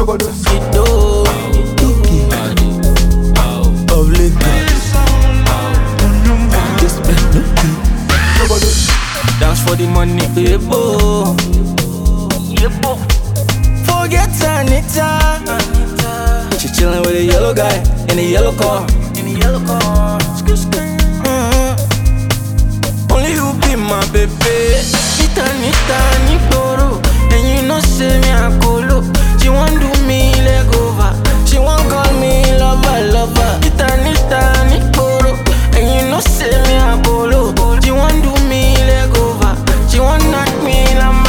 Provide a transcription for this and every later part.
Kido, Kiki, of Lagos. This dance for the money, yebo. Forget Anita. She chillin' with a yellow guy in a yellow car. Only you be my baby. Nita, Niporo. And you know say me a colo. She won't do me leg over. She won't call me lover. Nita, Niporo. And you know say me a colo. She won't do me leg over. She won't knock me lamba.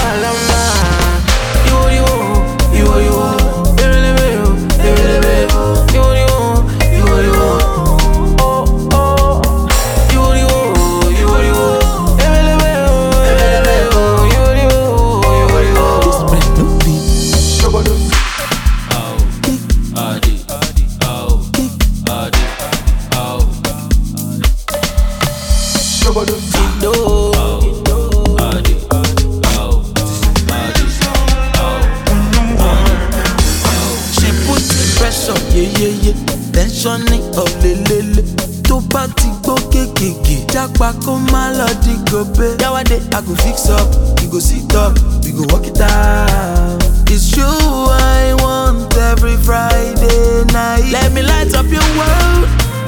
She put the pressure, yeah. Tensioning of lele. To party go kekeke. Japa ko malodi go be. Yawade, I go fix up, you go sit up, we go walk it out. It's you I want every Friday night. Let me light up your world.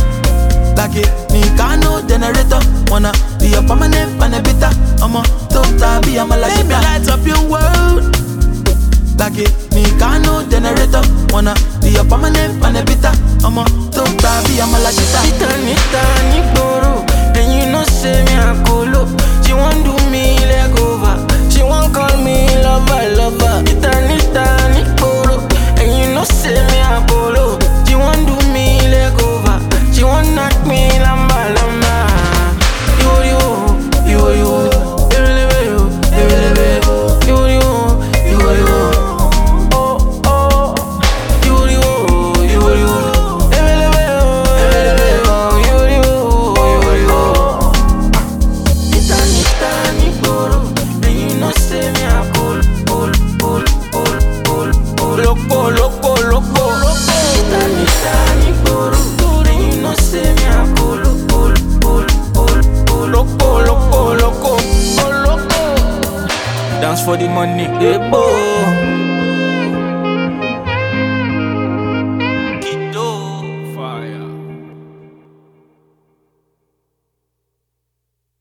Like it, Nicano generator. Wanna be a permanent panabita. I'm a total be a malajita. Let me light up your world. Like it, Nicano generator. Wanna be a permanent panabita. I'm a total be a malajita. Nita, Niporo. And you know say me a colo. She won't do me leg over. She won't call me lover. Nita, Niporo. And you know say me a colo. She won't do me leg over. She won't knock me lamba. Dance for the money, yebo.